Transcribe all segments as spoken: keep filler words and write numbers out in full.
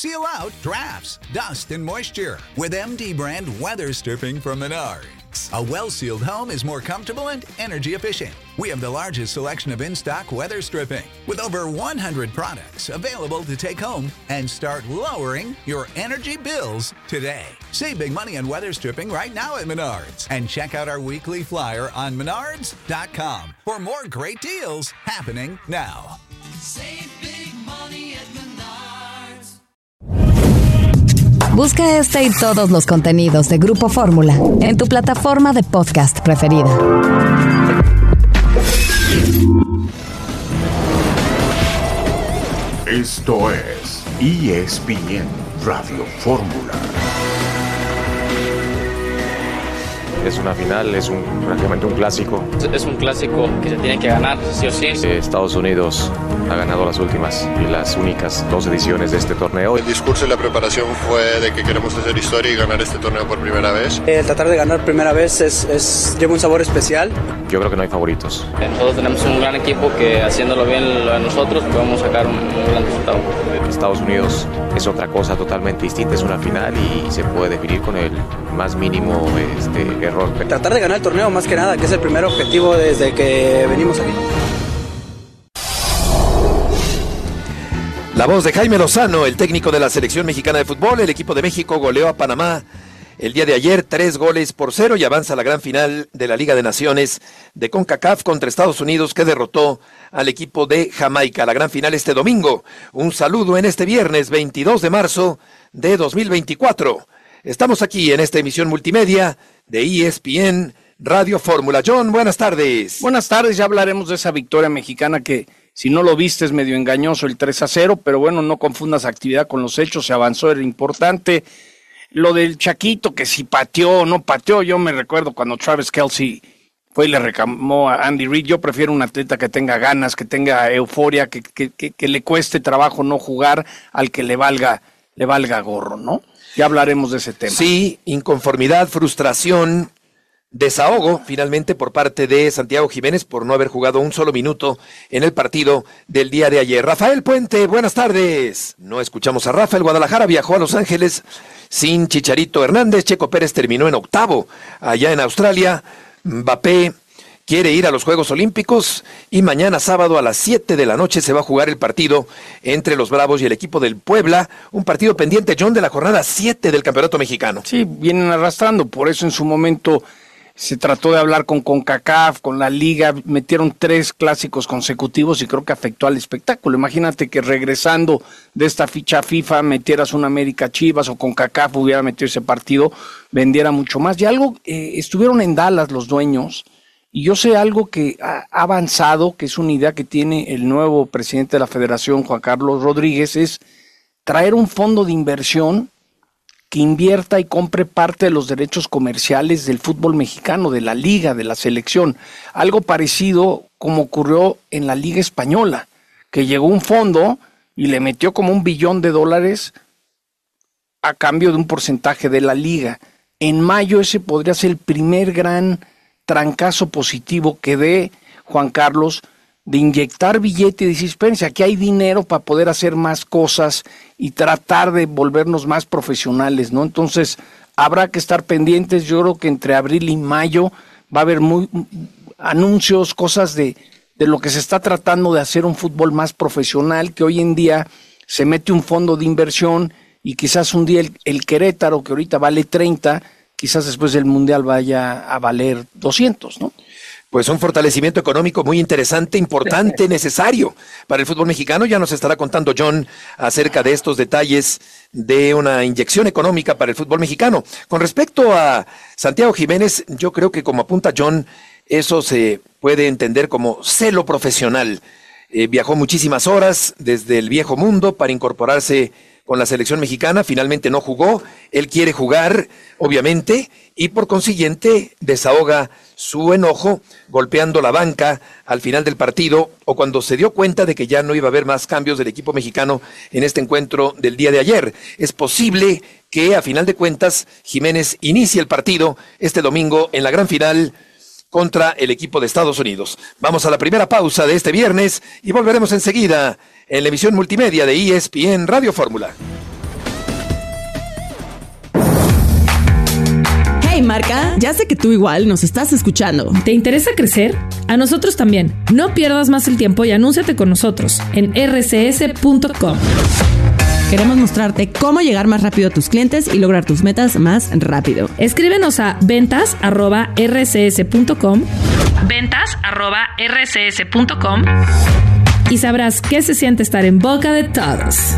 Seal out drafts, dust, and moisture with M D brand weather stripping from Menards. A well-sealed home is more comfortable and energy efficient. We have the largest selection of in-stock weather stripping with over one hundred products available to take home and start lowering your energy bills today. Save big money on weather stripping right now at Menards and check out our weekly flyer on menards dot com for more great deals happening now. Save big money at Menards. Busca este y todos los contenidos de Grupo Fórmula en tu plataforma de podcast preferida. Esto es E S P N Radio Fórmula. Es una final, es un, prácticamente un clásico. Es un clásico que se tiene que ganar, sí o sí. Estados Unidos ha ganado las últimas y las únicas dos ediciones de este torneo. El discurso y la preparación fue de que queremos hacer historia y ganar este torneo por primera vez. El tratar de ganar primera vez es, es, lleva un sabor especial. Yo creo que no hay favoritos. Nosotros tenemos un gran equipo que haciéndolo bien lo de nosotros podemos sacar un, un gran resultado. Estados Unidos es otra cosa totalmente distinta, es una final y se puede definir con el más mínimo este, error. Tratar de ganar el torneo más que nada, que es el primer objetivo desde que venimos aquí. La voz de Jaime Lozano, el técnico de la selección mexicana de fútbol. El equipo de México goleó a Panamá el día de ayer, tres goles por cero, y avanza a la gran final de la Liga de Naciones de CONCACAF contra Estados Unidos, que derrotó al equipo de Jamaica. La gran final este domingo. Un saludo en este viernes veintidós de marzo de dos mil veinticuatro. Estamos aquí en esta emisión multimedia de E S P N Radio Fórmula. John, buenas tardes. Buenas tardes, ya hablaremos de esa victoria mexicana que, si no lo viste, es medio engañoso el tres a cero, pero bueno, no confundas actividad con los hechos, se avanzó, era importante. Lo del Chaquito, que si pateó o no pateó, yo me recuerdo cuando Travis Kelce fue y le reclamó a Andy Reid. Yo prefiero un atleta que tenga ganas, que tenga euforia, que, que, que, que le cueste trabajo no jugar, al que le valga, le valga gorro, ¿no? Ya hablaremos de ese tema. Sí, inconformidad, frustración, desahogo finalmente por parte de Santiago Jiménez por no haber jugado un solo minuto en el partido del día de ayer. Rafael Puente, buenas tardes. No escuchamos a Rafa. El Guadalajara viajó a Los Ángeles sin Chicharito Hernández. Checo Pérez terminó en octavo allá en Australia. Mbappé quiere ir a los Juegos Olímpicos y mañana sábado a las siete de la noche se va a jugar el partido entre los Bravos y el equipo del Puebla, un partido pendiente, John, de la jornada siete del Campeonato Mexicano. Sí, vienen arrastrando, por eso en su momento se trató de hablar con CONCACAF, con la Liga, metieron tres clásicos consecutivos y creo que afectó al espectáculo. Imagínate que regresando de esta ficha FIFA metieras un América Chivas o CONCACAF hubiera metido ese partido, vendiera mucho más. Y algo, eh, estuvieron en Dallas los dueños, y yo sé algo que ha avanzado, que es una idea que tiene el nuevo presidente de la Federación, Juan Carlos Rodríguez, es traer un fondo de inversión que invierta y compre parte de los derechos comerciales del fútbol mexicano, de la liga, de la selección. Algo parecido como ocurrió en la Liga Española, que llegó un fondo y le metió como un billón de dólares a cambio de un porcentaje de la liga. En mayo ese podría ser el primer gran trancazo positivo que dé Juan Carlos, de inyectar billete y decir, espérense, aquí hay dinero para poder hacer más cosas y tratar de volvernos más profesionales, ¿no? Entonces, habrá que estar pendientes. Yo creo que entre abril y mayo va a haber muy, anuncios, cosas de, de lo que se está tratando de hacer un fútbol más profesional, que hoy en día se mete un fondo de inversión y quizás un día el, el Querétaro, que ahorita vale treinta, quizás después del Mundial vaya a valer doscientos, ¿no? Pues un fortalecimiento económico muy interesante, importante, necesario para el fútbol mexicano. Ya nos estará contando John acerca de estos detalles de una inyección económica para el fútbol mexicano. Con respecto a Santiago Jiménez, yo creo que como apunta John, eso se puede entender como celo profesional. Eh, viajó muchísimas horas desde el viejo mundo para incorporarse con la selección mexicana, finalmente no jugó, él quiere jugar, obviamente, y por consiguiente desahoga su enojo golpeando la banca al final del partido o cuando se dio cuenta de que ya no iba a haber más cambios del equipo mexicano en este encuentro del día de ayer. Es posible que a final de cuentas Jiménez inicie el partido este domingo en la gran final contra el equipo de Estados Unidos. Vamos a la primera pausa de este viernes y volveremos enseguida en la emisión multimedia de E S P N Radio Fórmula. Hey marca, ya sé que tú igual nos estás escuchando. ¿Te interesa crecer? A nosotros también. No pierdas más el tiempo y anúnciate con nosotros en r c s punto com. Queremos mostrarte cómo llegar más rápido a tus clientes y lograr tus metas más rápido. Escríbenos a ventas arroba r c s punto com, ventas arroba r c s punto com y sabrás qué se siente estar en boca de todos.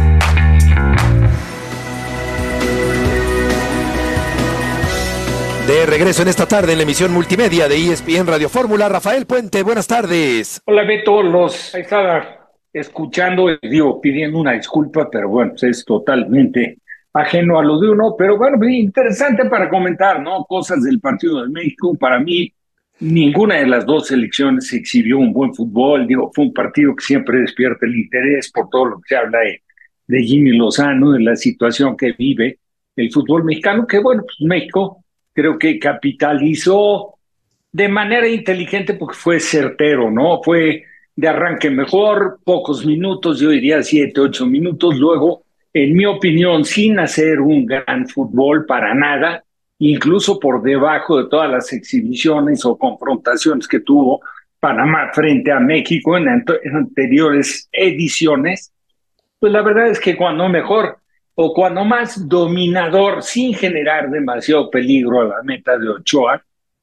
De regreso en esta tarde en la emisión multimedia de E S P N Radio Fórmula, Rafael Puente, buenas tardes. Hola Beto, los ahí estaba escuchando, digo, pidiendo una disculpa, pero bueno, pues es totalmente ajeno a lo de uno, pero bueno, interesante para comentar, ¿no? Cosas del partido de México. Para mí, ninguna de las dos selecciones exhibió un buen fútbol, digo, fue un partido que siempre despierta el interés por todo lo que se habla de, de Jimmy Lozano, de la situación que vive el fútbol mexicano, que bueno, pues México creo que capitalizó de manera inteligente porque fue certero, ¿no? Fue de arranque mejor, pocos minutos, yo diría siete, ocho minutos, luego, en mi opinión, sin hacer un gran fútbol para nada, incluso por debajo de todas las exhibiciones o confrontaciones que tuvo Panamá frente a México en, ant- en anteriores ediciones, pues la verdad es que cuando mejor o cuando más dominador, sin generar demasiado peligro a la meta de Ochoa,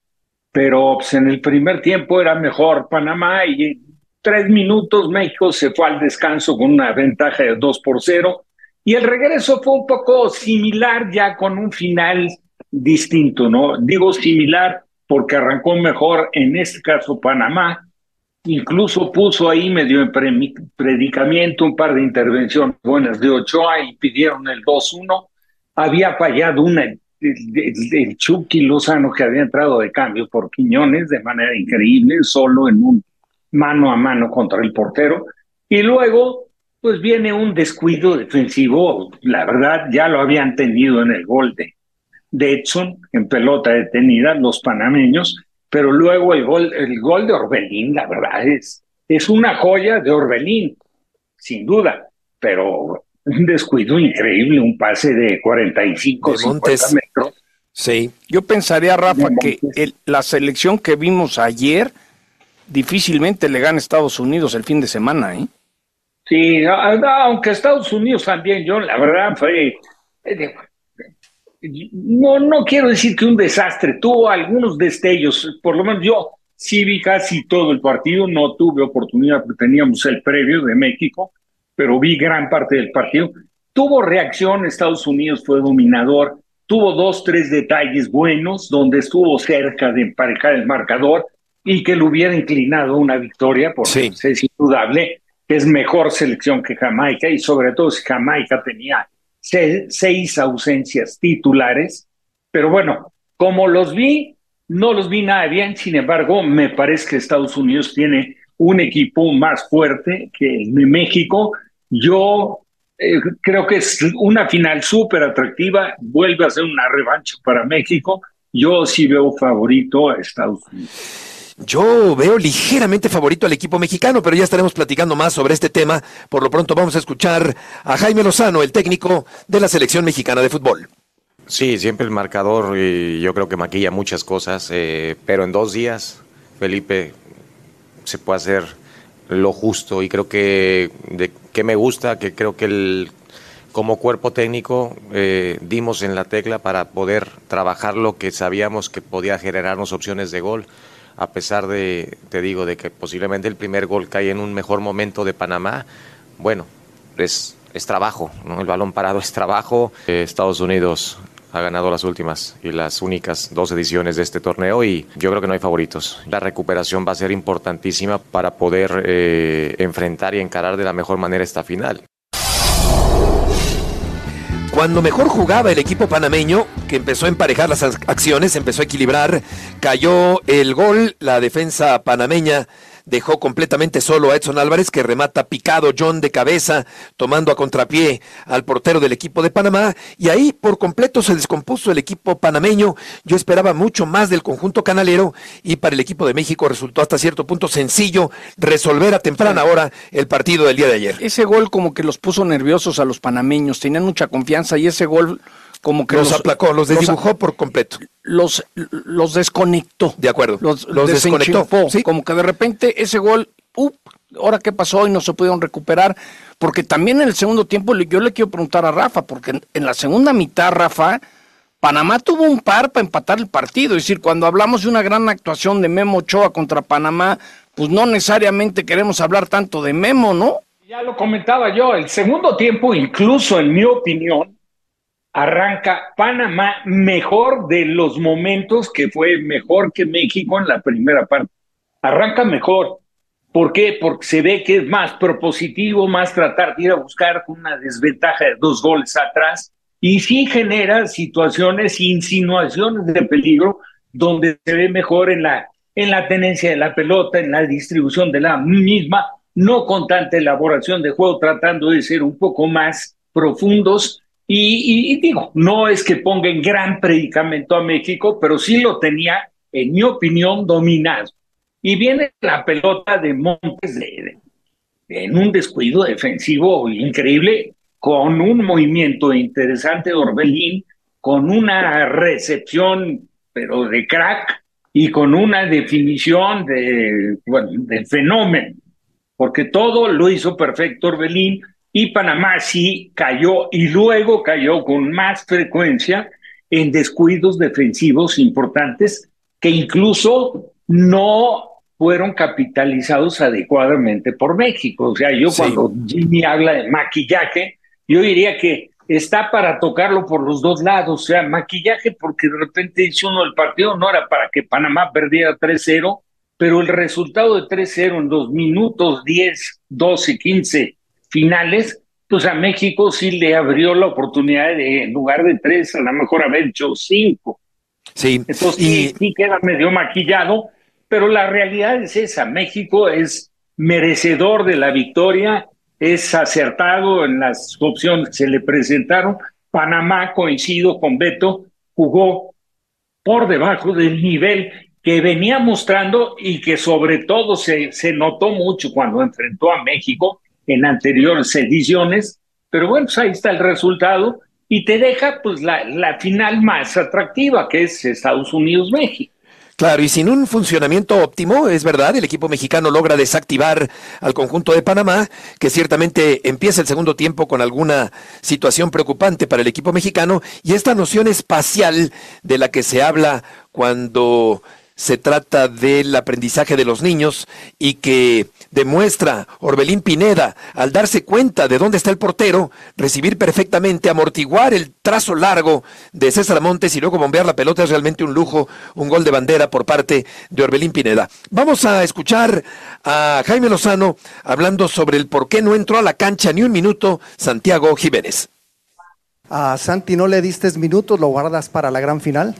pero pues, en el primer tiempo era mejor Panamá y en tres minutos México se fue al descanso con una ventaja de dos por cero y el regreso fue un poco similar ya con un final distinto, ¿no? Digo similar porque arrancó mejor en este caso Panamá, incluso puso ahí medio en pre- predicamento un par de intervenciones buenas de Ochoa y pidieron el dos uno. Había fallado una, el, el, el Chucky Lozano que había entrado de cambio por Quiñones de manera increíble, solo en un mano a mano contra el portero. Y luego, pues viene un descuido defensivo, la verdad ya lo habían tenido en el gol de, de Edson, en pelota detenida, los panameños. Pero luego el gol, el gol de Orbelín, la verdad, es, es una joya de Orbelín, sin duda, pero un descuido increíble, un pase de cuarenta y cinco, cincuenta metros. Sí, yo pensaría, Rafa, que el, la selección que vimos ayer difícilmente le gana a Estados Unidos el fin de semana, ¿eh? Sí, aunque Estados Unidos también, yo la verdad fue... No, no quiero decir que un desastre, tuvo algunos destellos, por lo menos yo sí vi casi todo el partido, no tuve oportunidad porque teníamos el previo de México, pero vi gran parte del partido. Tuvo reacción, Estados Unidos fue dominador, tuvo dos, tres detalles buenos donde estuvo cerca de emparejar el marcador y que le hubiera inclinado una victoria, porque sí. Es indudable que es mejor selección que Jamaica y sobre todo si Jamaica tenía seis ausencias titulares, pero bueno, como los vi, no los vi nada bien, sin embargo, me parece que Estados Unidos tiene un equipo más fuerte que el de México. Yo eh, creo que es una final súper atractiva, vuelve a ser una revancha para México, yo sí veo favorito a Estados Unidos. Yo veo ligeramente favorito al equipo mexicano, pero ya estaremos platicando más sobre este tema. Por lo pronto vamos a escuchar a Jaime Lozano, el técnico de la selección mexicana de fútbol. Sí, siempre el marcador y yo creo que maquilla muchas cosas, eh, pero en dos días, Felipe, se puede hacer lo justo y creo que, de, que me gusta, que creo que el, como cuerpo técnico eh, dimos en la tecla para poder trabajar lo que sabíamos que podía generarnos opciones de gol. A pesar de, te digo, de que posiblemente el primer gol cae en un mejor momento de Panamá, bueno, es, es trabajo, ¿no? El balón parado es trabajo. Eh, Estados Unidos ha ganado las últimas y las únicas dos ediciones de este torneo y yo creo que no hay favoritos. La recuperación va a ser importantísima para poder eh, enfrentar y encarar de la mejor manera esta final. Cuando mejor jugaba el equipo panameño, que empezó a emparejar las acciones, empezó a equilibrar, cayó el gol, la defensa panameña dejó completamente solo a Edson Álvarez, que remata picado John de cabeza, tomando a contrapié al portero del equipo de Panamá, y ahí por completo se descompuso el equipo panameño. Yo esperaba mucho más del conjunto canalero, y para el equipo de México resultó hasta cierto punto sencillo resolver a temprana hora el partido del día de ayer. Ese gol como que los puso nerviosos a los panameños, tenían mucha confianza, y ese gol como que los, los aplacó, los desdibujó los, por completo. Los, los desconectó. De acuerdo. Los, los desconectó. ¿Sí? Como que de repente ese gol, up, ahora qué pasó y no se pudieron recuperar. Porque también en el segundo tiempo, yo le quiero preguntar a Rafa, porque en, en la segunda mitad, Rafa, Panamá tuvo un par para empatar el partido. Es decir, cuando hablamos de una gran actuación de Memo Ochoa contra Panamá, pues no necesariamente queremos hablar tanto de Memo, ¿no? Ya lo comentaba yo, el segundo tiempo, incluso en mi opinión, arranca Panamá mejor de los momentos que fue mejor que México en la primera parte. Arranca mejor. ¿Por qué? Porque se ve que es más propositivo, más tratar de ir a buscar una desventaja de dos goles atrás, y sí genera situaciones, insinuaciones de peligro, donde se ve mejor en la, en la tenencia de la pelota, en la distribución de la misma, no con tanta elaboración de juego, tratando de ser un poco más profundos. Y, y, y digo, no es que ponga en gran predicamento a México, pero sí lo tenía, en mi opinión, dominado. Y viene la pelota de Montes de, de, en un descuido defensivo increíble, con un movimiento interesante de Orbelín, con una recepción, pero de crack, y con una definición de, bueno, de fenómeno, porque todo lo hizo perfecto Orbelín, y Panamá sí cayó, y luego cayó con más frecuencia en descuidos defensivos importantes, que incluso no fueron capitalizados adecuadamente por México. O sea, yo sí. Cuando Jimmy habla de maquillaje, yo diría que está para tocarlo por los dos lados. O sea, maquillaje porque de repente dice uno, el partido no era para que Panamá perdiera tres cero, pero el resultado de tres cero en los minutos diez, doce, quince finales, pues a México sí le abrió la oportunidad de, en lugar de tres, a lo mejor haber hecho cinco. Sí. Entonces y... sí, sí queda medio maquillado, pero la realidad es esa. México es merecedor de la victoria, es acertado en las opciones que se le presentaron. Panamá, coincido con Beto, jugó por debajo del nivel que venía mostrando y que sobre todo se, se notó mucho cuando enfrentó a México en anteriores ediciones, pero bueno, pues ahí está el resultado y te deja pues la, la final más atractiva, que es Estados Unidos-México. Claro, y sin un funcionamiento óptimo, es verdad, el equipo mexicano logra desactivar al conjunto de Panamá, que ciertamente empieza el segundo tiempo con alguna situación preocupante para el equipo mexicano, y esta noción espacial de la que se habla cuando se trata del aprendizaje de los niños y que demuestra Orbelín Pineda al darse cuenta de dónde está el portero, recibir perfectamente, amortiguar el trazo largo de César Montes y luego bombear la pelota, es realmente un lujo, un gol de bandera por parte de Orbelín Pineda. Vamos a escuchar a Jaime Lozano hablando sobre el por qué no entró a la cancha ni un minuto Santiago Jiménez. A Santi no le diste minutos, ¿lo guardas para la gran final?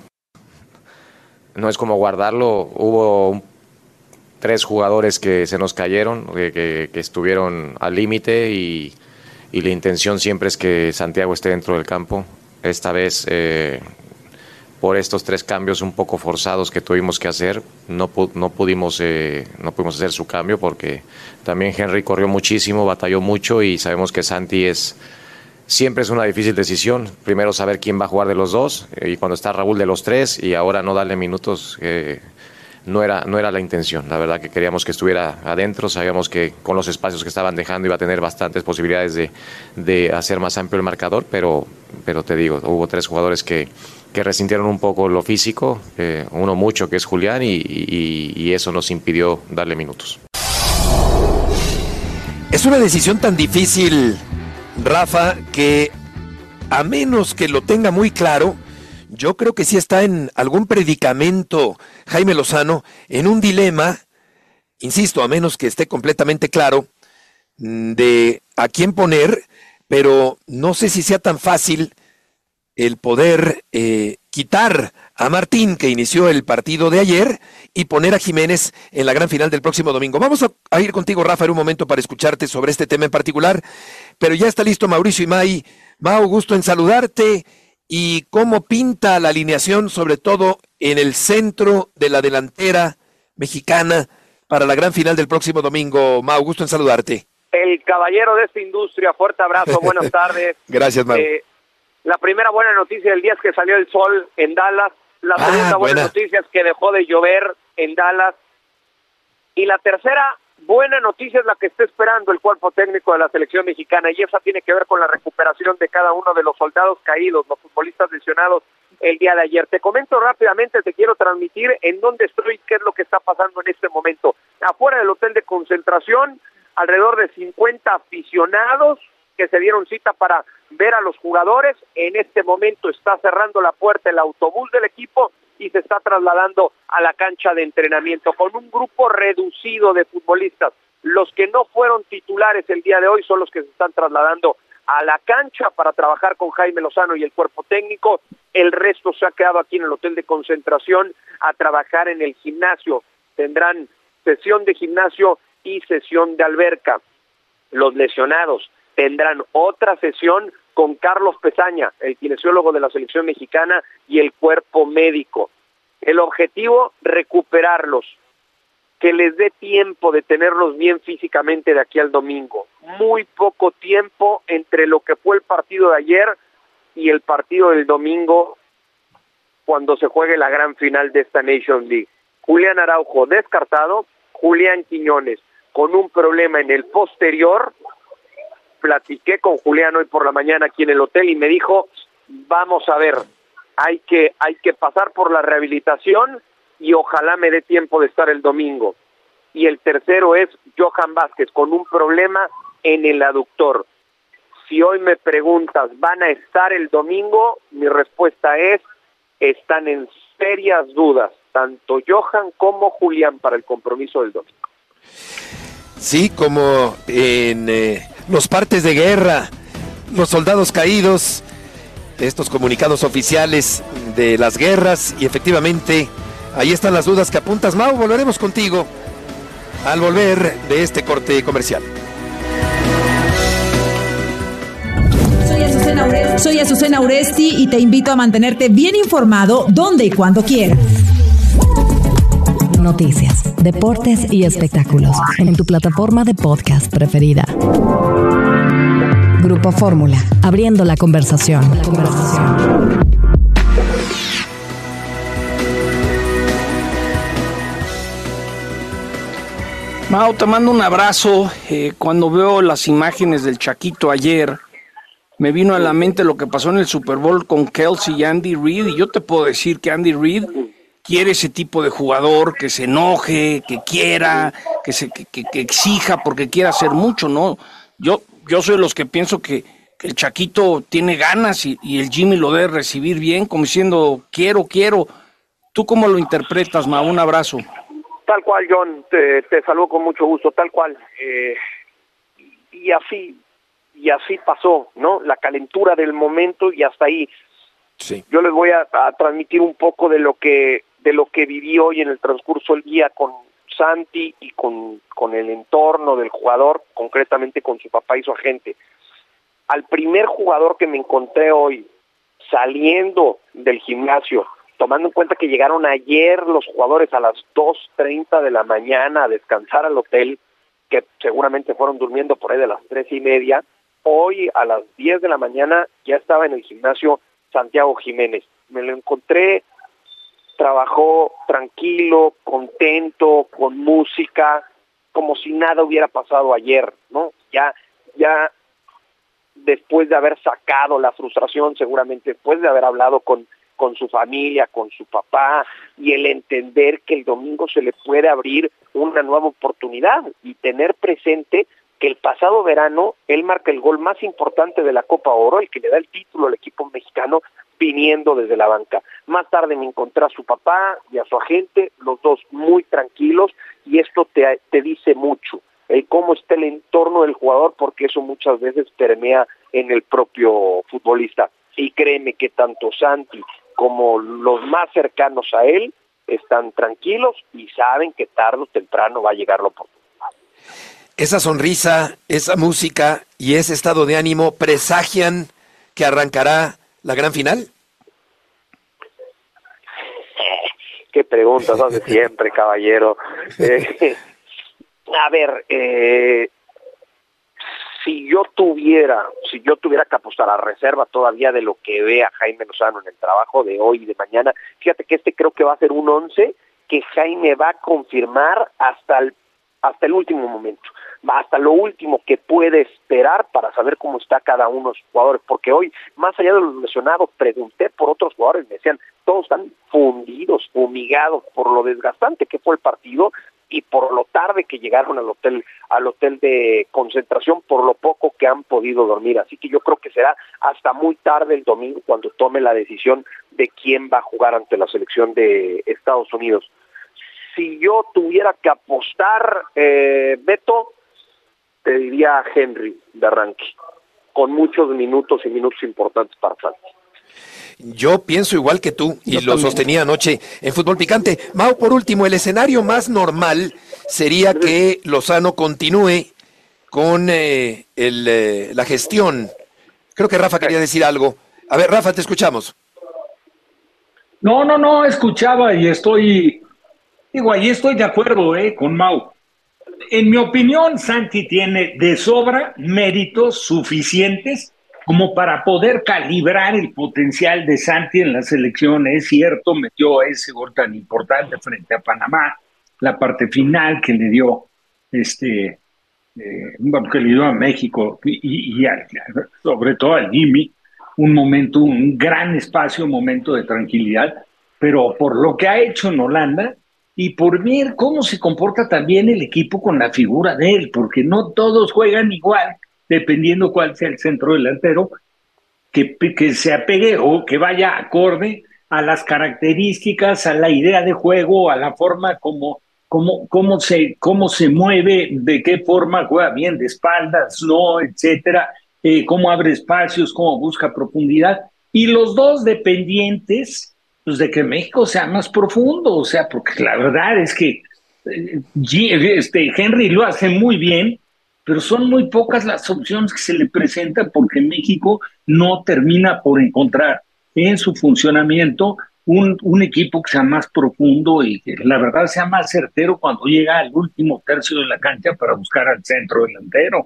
No es como guardarlo, hubo un, tres jugadores que se nos cayeron, que, que, que estuvieron al límite y, y la intención siempre es que Santiago esté dentro del campo. Esta vez, eh, por estos tres cambios un poco forzados que tuvimos que hacer, no, no, pudimos, eh, no pudimos hacer su cambio porque también Henry corrió muchísimo, batalló mucho y sabemos que Santi es... Siempre es una difícil decisión, primero saber quién va a jugar de los dos, y cuando está Raúl de los tres, y ahora no darle minutos, eh, no, era, no era la intención. La verdad que queríamos que estuviera adentro, sabíamos que con los espacios que estaban dejando iba a tener bastantes posibilidades de, de hacer más amplio el marcador, pero, pero te digo, hubo tres jugadores que, que resintieron un poco lo físico, eh, uno mucho que es Julián, y, y, y eso nos impidió darle minutos. Es una decisión tan difícil, Rafa, que a menos que lo tenga muy claro, yo creo que sí está en algún predicamento Jaime Lozano, en un dilema, insisto, a menos que esté completamente claro, de a quién poner, pero no sé si sea tan fácil el poder eh, quitar a Martín, que inició el partido de ayer, y poner a Jiménez en la gran final del próximo domingo. Vamos a, a ir contigo, Rafa, en un momento para escucharte sobre este tema en particular, pero ya está listo Mauricio Imay. Mau, gusto en saludarte. ¿Y cómo pinta la alineación, sobre todo en el centro de la delantera mexicana, para la gran final del próximo domingo? Mau, gusto en saludarte. El caballero de esta industria, fuerte abrazo, buenas tardes. Gracias, Mau. Eh, La primera buena noticia del día es que salió el sol en Dallas. La Ah, segunda buena buena. noticia es que dejó de llover en Dallas. Y la tercera buena noticia es la que está esperando el cuerpo técnico de la selección mexicana, y esa tiene que ver con la recuperación de cada uno de los soldados caídos, los futbolistas lesionados el día de ayer. Te comento rápidamente, te quiero transmitir en dónde estoy, qué es lo que está pasando en este momento. Afuera del hotel de concentración, alrededor de cincuenta aficionados que se dieron cita para ver a los jugadores. En este momento está cerrando la puerta el autobús del equipo y se está trasladando a la cancha de entrenamiento con un grupo reducido de futbolistas. Los que no fueron titulares el día de hoy son los que se están trasladando a la cancha para trabajar con Jaime Lozano y el cuerpo técnico. El resto se ha quedado aquí en el hotel de concentración a trabajar en el gimnasio. Tendrán sesión de gimnasio y sesión de alberca. Los lesionados tendrán otra sesión con Carlos Pesaña, el kinesiólogo de la selección mexicana, y el cuerpo médico. El objetivo, recuperarlos, que les dé tiempo de tenerlos bien físicamente de aquí al domingo. Muy poco tiempo entre lo que fue el partido de ayer y el partido del domingo, cuando se juegue la gran final de esta Nations League. Julián Araujo descartado, Julián Quiñones con un problema en el posterior. Platiqué con Julián hoy por la mañana aquí en el hotel y me dijo, vamos a ver, hay que, hay que pasar por la rehabilitación y ojalá me dé tiempo de estar el domingo. Y el tercero es Johan Vázquez con un problema en el aductor. Si hoy me preguntas, ¿van a estar el domingo? Mi respuesta es, están en serias dudas, tanto Johan como Julián para el compromiso del domingo. Sí, como en eh, los partes de guerra, los soldados caídos, estos comunicados oficiales de las guerras, y efectivamente, ahí están las dudas que apuntas. Mau, volveremos contigo al volver de este corte comercial. Soy Azucena Uresti. Soy Azucena Uresti y te invito a mantenerte bien informado donde y cuando quieras. Noticias, deportes y espectáculos en tu plataforma de podcast preferida. Grupo Fórmula, abriendo la conversación. La conversación. Mau, te mando un abrazo. Eh, cuando veo las imágenes del Chaquito ayer, me vino a la mente lo que pasó en el Super Bowl con Kelsey y Andy Reid, y yo te puedo decir que Andy Reid quiere ese tipo de jugador que se enoje, que quiera, que se que, que, que exija porque quiere hacer mucho, ¿no? Yo yo soy de los que pienso que, que el Chaquito tiene ganas y, y el Jimmy lo debe recibir bien, como diciendo, quiero, quiero. ¿Tú cómo lo interpretas, Ma? Un abrazo. Tal cual, John, te, te saludo con mucho gusto, tal cual. Eh, y así, y así pasó, ¿no? La calentura del momento y hasta ahí. Sí. Yo les voy a, a transmitir un poco de lo que de lo que viví hoy en el transcurso del día con Santi y con, con el entorno del jugador, concretamente con su papá y su agente. Al primer jugador que me encontré hoy saliendo del gimnasio, tomando en cuenta que llegaron ayer los jugadores a las dos treinta de la mañana a descansar al hotel, que seguramente fueron durmiendo por ahí de las tres y media, hoy a las diez de la mañana ya estaba en el gimnasio Santiago Jiménez. Me lo encontré, trabajó tranquilo, contento, con música, como si nada hubiera pasado ayer, ¿no? Ya, ya después de haber sacado la frustración, seguramente después de haber hablado con, con su familia, con su papá, y el entender que el domingo se le puede abrir una nueva oportunidad y tener presente que el pasado verano él marca el gol más importante de la Copa Oro, el que le da el título al equipo mexicano, viniendo desde la banca. Más tarde me encontré a su papá y a su agente, los dos muy tranquilos, y esto te, te dice mucho, el cómo está el entorno del jugador, porque eso muchas veces permea en el propio futbolista. Y créeme que tanto Santi como los más cercanos a él están tranquilos y saben que tarde o temprano va a llegar la oportunidad. Esa sonrisa, esa música y ese estado de ánimo presagian que arrancará la gran final. Qué preguntas hace siempre, caballero. Eh, a ver, eh, si yo tuviera, si yo tuviera que apostar a reserva todavía de lo que vea Jaime Lozano en el trabajo de hoy y de mañana, fíjate que este creo que va a ser un once que Jaime va a confirmar hasta el, hasta el último momento, hasta lo último que puede esperar para saber cómo está cada uno de los jugadores, porque hoy, más allá de los lesionados, pregunté por otros jugadores, me decían, todos están fundidos, fumigados por lo desgastante que fue el partido y por lo tarde que llegaron al hotel, al hotel de concentración, por lo poco que han podido dormir. Así que yo creo que será hasta muy tarde el domingo cuando tome la decisión de quién va a jugar ante la selección de Estados Unidos. Si yo tuviera que apostar, eh, Beto, te diría Henry de arranque, con muchos minutos y minutos importantes para Santi. Yo pienso igual que tú, y Yo lo también. sostenía anoche en Fútbol Picante. Mau, por último, el escenario más normal sería que Lozano continúe con eh, el, eh, la gestión. Creo que Rafa quería decir algo. A ver, Rafa, te escuchamos. No, no, no, escuchaba y estoy, digo, ahí estoy de acuerdo eh, con Mau. En mi opinión, Santi tiene de sobra méritos suficientes como para poder calibrar el potencial de Santi en la selección. Es cierto, metió ese gol tan importante frente a Panamá, la parte final que le dio, este, eh, bueno, que le dio a México y, y, y a, sobre todo al Jimmy, un momento, un gran espacio, un momento de tranquilidad, pero por lo que ha hecho en Holanda y por ver cómo se comporta también el equipo con la figura de él, porque no todos juegan igual, dependiendo cuál sea el centro delantero, que, que se apegue o que vaya acorde a las características, a la idea de juego, a la forma como, como, cómo, se, cómo se mueve, de qué forma juega bien, de espaldas, no, etcétera, eh, cómo abre espacios, cómo busca profundidad. Y los dos dependientes pues, de que México sea más profundo, o sea, porque la verdad es que eh, este, Henry lo hace muy bien, pero son muy pocas las opciones que se le presentan porque México no termina por encontrar en su funcionamiento un, un equipo que sea más profundo y que la verdad sea más certero cuando llega al último tercio de la cancha para buscar al centro delantero.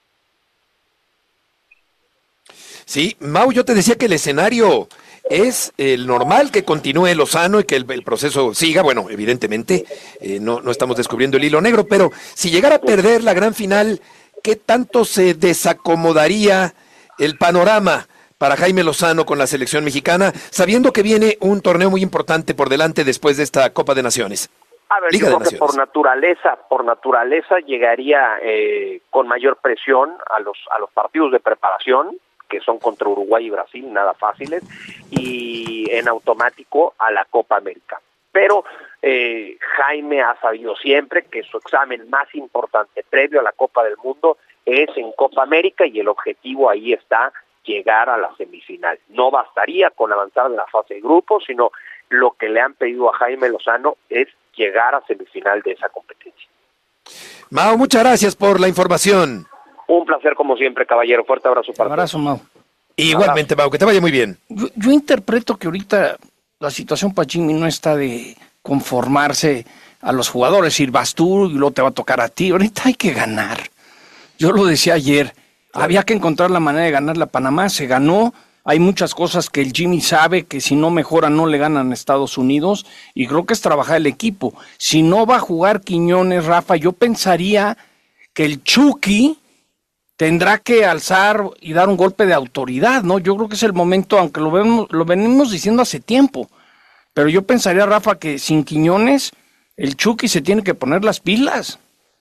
Sí, Mau, yo te decía que el escenario es el normal, que continúe Lozano y que el, el proceso siga. Bueno, evidentemente eh, no, no estamos descubriendo el hilo negro, pero si llegara a perder la gran final, ¿qué tanto se desacomodaría el panorama para Jaime Lozano con la selección mexicana, sabiendo que viene un torneo muy importante por delante después de esta Copa de Naciones? A ver, Liga yo de creo que Naciones. por naturaleza, por naturaleza llegaría eh, con mayor presión a los a los partidos de preparación, que son contra Uruguay y Brasil, nada fáciles, y en automático a la Copa América. Pero eh, Jaime ha sabido siempre que su examen más importante previo a la Copa del Mundo es en Copa América y el objetivo ahí está llegar a la semifinal. No bastaría con avanzar en la fase de grupos, sino lo que le han pedido a Jaime Lozano es llegar a semifinal de esa competencia. Mau, muchas gracias por la información. Un placer como siempre, caballero. Fuerte abrazo para Abrazo, Mau. Igualmente, Mau, que te vaya muy bien. Yo, yo interpreto que ahorita la situación para Jimmy no está de conformarse a los jugadores, ir vas tú y luego te va a tocar a ti. Ahorita hay que ganar. Yo lo decía ayer, claro. Había que encontrar la manera de ganar la Panamá, se ganó. Hay muchas cosas que el Jimmy sabe que si no mejora no le ganan a Estados Unidos y creo que es trabajar el equipo. Si no va a jugar Quiñones, Rafa, yo pensaría que el Chucky tendrá que alzar y dar un golpe de autoridad, ¿no? Yo creo que es el momento, aunque lo, vemos, lo venimos diciendo hace tiempo, pero yo pensaría, Rafa, que sin Quiñones el Chucky se tiene que poner las pilas.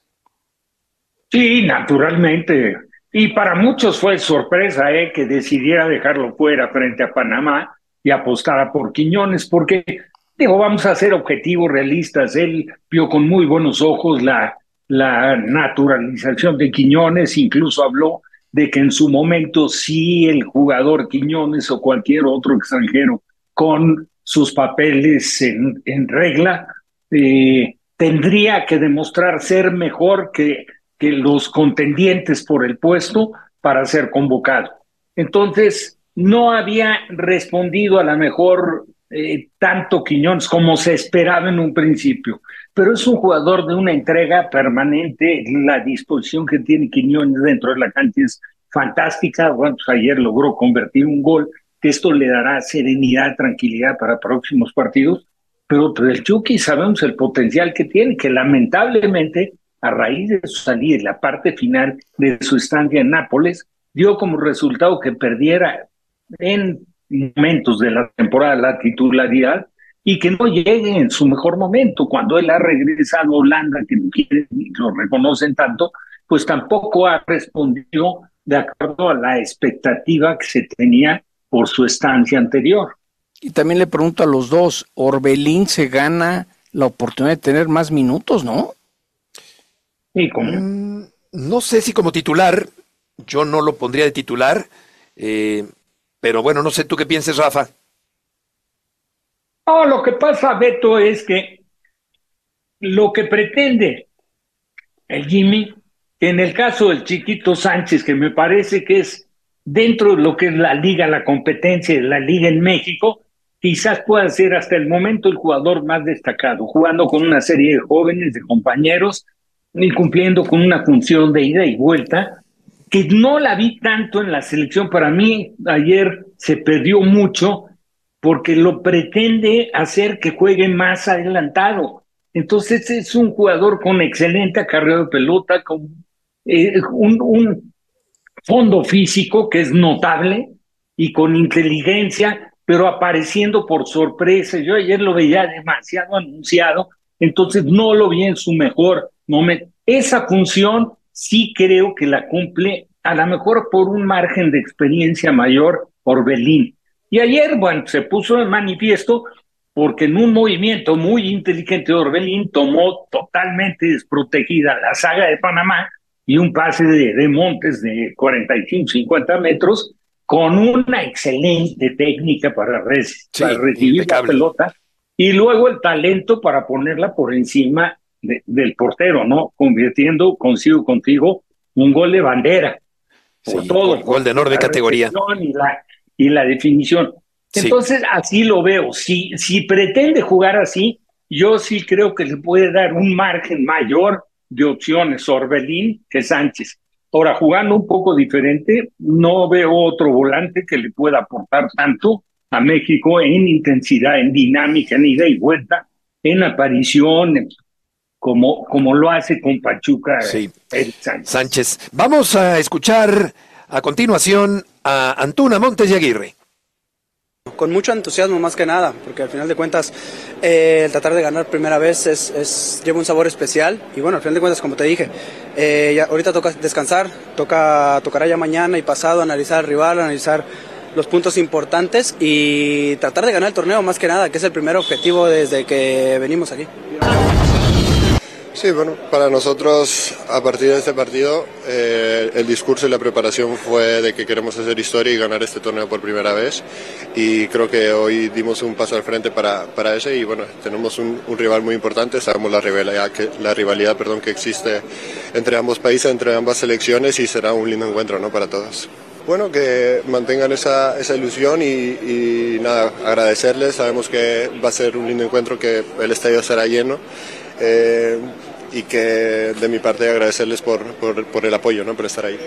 Sí, naturalmente. Y para muchos fue sorpresa eh, que decidiera dejarlo fuera frente a Panamá y apostara por Quiñones, porque, digo, vamos a ser objetivos realistas. Él vio con muy buenos ojos la, la naturalización de Quiñones, incluso habló de que en su momento sí el jugador Quiñones o cualquier otro extranjero con sus papeles en, en regla eh, tendría que demostrar ser mejor que que los contendientes por el puesto para ser convocado. Entonces, no había respondido a lo mejor eh, tanto Quiñones como se esperaba en un principio. pero es un jugador de una entrega permanente. La disposición que tiene Quiñones dentro de la cancha es fantástica. Bueno, pues ayer logró convertir un gol, que esto le dará serenidad, tranquilidad para próximos partidos. Pero, pero el Chucky sabemos el potencial que tiene, que lamentablemente a raíz de su salida en la parte final de su estancia en Nápoles, dio como resultado que perdiera en momentos de la temporada la titularidad y que no llegue en su mejor momento. Cuando él ha regresado a Holanda, que lo quieren y lo reconocen tanto, pues tampoco ha respondido de acuerdo a la expectativa que se tenía por su estancia anterior. Y también le pregunto a los dos, Orbelín se gana la oportunidad de tener más minutos, ¿no? Sí, como... Mm, no sé si como titular, yo no lo pondría de titular, eh, pero bueno, no sé tú qué pienses, Rafa. No, lo que pasa, Beto, es que lo que pretende el Jimmy, en el caso del Chiquito Sánchez, que me parece que es dentro de lo que es la liga, la competencia de la liga en México, quizás pueda ser hasta el momento el jugador más destacado, jugando con una serie de jóvenes, de compañeros, y cumpliendo con una función de ida y vuelta, que no la vi tanto en la selección. Para mí, ayer se perdió mucho, porque lo pretende hacer que juegue más adelantado. Entonces es un jugador con excelente acarreo de pelota, con eh, un, un fondo físico que es notable y con inteligencia, pero apareciendo por sorpresa. Yo ayer lo veía demasiado anunciado, entonces no lo vi en su mejor momento. Esa función sí creo que la cumple, a lo mejor por un margen de experiencia mayor, Orbelín. Y ayer, bueno, se puso en manifiesto porque en un movimiento muy inteligente de Orbelín tomó totalmente desprotegida la saga de Panamá y un pase de, de Montes de cuarenta y cinco, cincuenta metros con una excelente técnica para, res, sí, para recibir impecable. La pelota y luego el talento para ponerla por encima de, del portero, ¿no? Convirtiendo consigo contigo un gol de bandera. Por sí, todo. Un gol de enorme categoría. Y la, y la definición. Entonces, sí. Así lo veo. Si, si pretende jugar así, yo sí creo que le puede dar un margen mayor de opciones Orbelín que Sánchez. Ahora, jugando un poco diferente, no veo otro volante que le pueda aportar tanto a México en intensidad, en dinámica, en ida y vuelta, en aparición, como, como lo hace con Pachuca. Sí. Sánchez. Sánchez. Vamos a escuchar a continuación a Antuna Montes y Aguirre. Con mucho entusiasmo más que nada, porque al final de cuentas eh, el tratar de ganar primera vez es, es lleva un sabor especial y bueno, al final de cuentas, como te dije, eh, ya, ahorita toca descansar, toca tocará ya mañana y pasado analizar al rival, analizar los puntos importantes y tratar de ganar el torneo más que nada, que es el primer objetivo desde que venimos aquí. Sí, bueno, para nosotros a partir de este partido eh, el discurso y la preparación fue de que queremos hacer historia y ganar este torneo por primera vez y creo que hoy dimos un paso al frente para, para ese y bueno, tenemos un, un rival muy importante, sabemos la rivalidad, que, la rivalidad perdón, que existe entre ambos países, entre ambas selecciones y será un lindo encuentro, ¿no?, para todos. Bueno, que mantengan esa, esa ilusión y, y nada, agradecerles, sabemos que va a ser un lindo encuentro, que el estadio estará lleno. Eh, y que de mi parte agradecerles por, por, por el apoyo, ¿no?, por estar ahí.